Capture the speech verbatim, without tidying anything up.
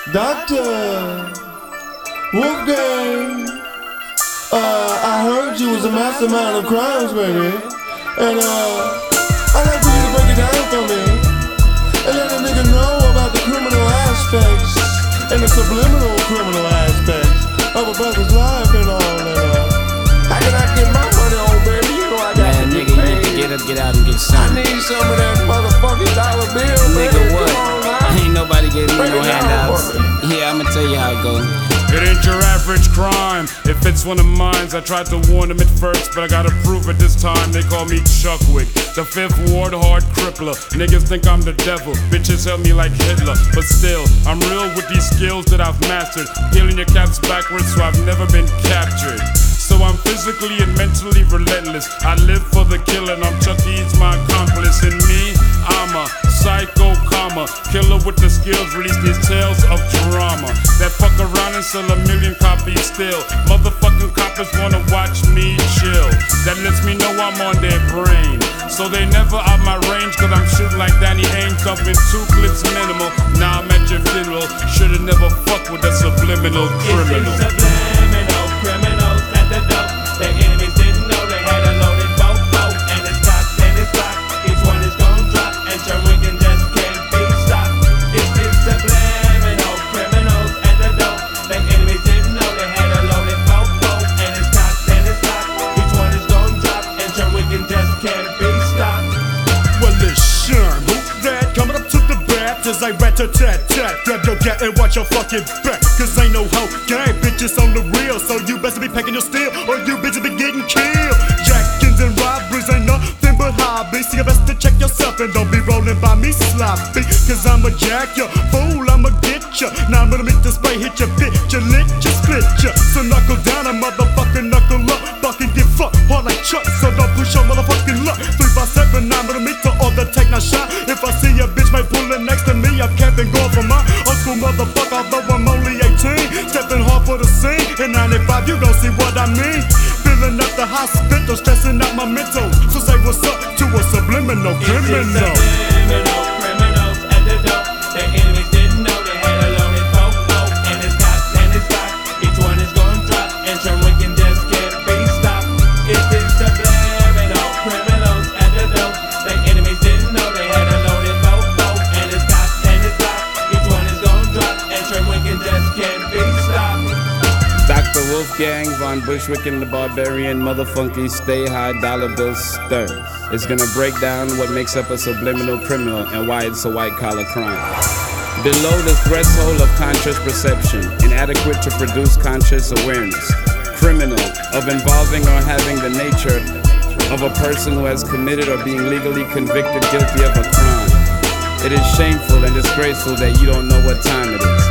Doctor Wolfgang, uh, I heard you was a mastermind of crimes, baby. And uh, I'd like for you to break it down for me and let a nigga know about the criminal aspects and the subliminal criminal aspects of a brother's life and all. And uh, how can I get my money on, baby? You know I got Man, to nigga, get you need to paid. get up, get out, and get some. I need some of that motherfucking dollar bill, Nigga, baby. what? Come on now. Ain't nobody giving me Break no it down handouts. for me. Yeah, I'ma tell you how it go. It ain't your average crime. If it's one of mine, I tried to warn them at first, but I gotta prove it this time. They call me Chuckwick, the fifth ward hard crippler. Niggas think I'm the devil, bitches help me like Hitler. But still, I'm real with these skills that I've mastered. Peeling your caps backwards so I've never been captured. So I'm physically and mentally relentless. I live for the killing, I'm Chucky's my accomplice. And me, I'm a psycho comma killer with the skills, release these tales of drama that fuck around and sell a million copies still. Motherfucking coppers wanna watch me chill. That lets me know I'm on their brain, so they never out my range, cause I'm shooting like Danny Ainge, thumping two clips minimal. Now I'm at your funeral. Should've never fucked with the subliminal criminal. It's the subliminal criminals at the door. The enemies didn't know they had a loaded boat, boat, and it's cocked and it's locked. Each one is gon' drop, and John Wigan just can't be stopped. It's the subliminal criminals at the door. The enemies didn't know they had a loaded boat, boat, and it's cocked and it's locked. Each one is gon' drop, and John Wigan just can't be stopped. Well, listen, who's that coming up to the bat as I rat a tat tat? Grab your gat and watch your fucking back, cause ain't no hoe gang bitches on the real. So you best be packing your steel, or you bitches be getting killed. Jackins and robberies ain't nothing but hobbies. So you best to check yourself and don't be rolling by me sloppy, cause I'ma jack ya, fool, I'ma get ya. Now I'm gonna make this spray hit ya, bitch, ya lit ya, split ya. So knuckle down a motherfucking knuckle up, fucking get fucked hard like Chuck. So don't push your motherfucking luck. Three by seven, nine millimeter, or the take no shot. If I see a bitch might pull it next to me, I'm camping going for my uncle motherfucker, although I'm only eighteen. Stepping hard for the scene, in ninety-five you gon' see what I mean. Filling up the hospital, stressing out my mental. So say what's up to a subliminal It's criminal. the subliminal criminals at the door. The enemies didn't know they had a loaded boat, boat, and it's cocked and it's locked. Each one is gon' drop, and John Wigan just can't be stopped. It's the subliminal criminals at the door. The enemies didn't know they had a loaded boat, boat, and it's cocked and it's locked. Each one is gon' drop, and John Wigan just can't be stopped. Doctor Wolfgang von Bushwick and the Barbarian, Motherfunky, Stay High, Dollar Bill Stir. It's gonna break down what makes up a subliminal criminal and why it's a white-collar crime. Below the threshold of conscious perception, inadequate to produce conscious awareness. Criminal, of involving or having the nature of a person who has committed or being legally convicted guilty of a crime. It is shameful and disgraceful that you don't know what time it is.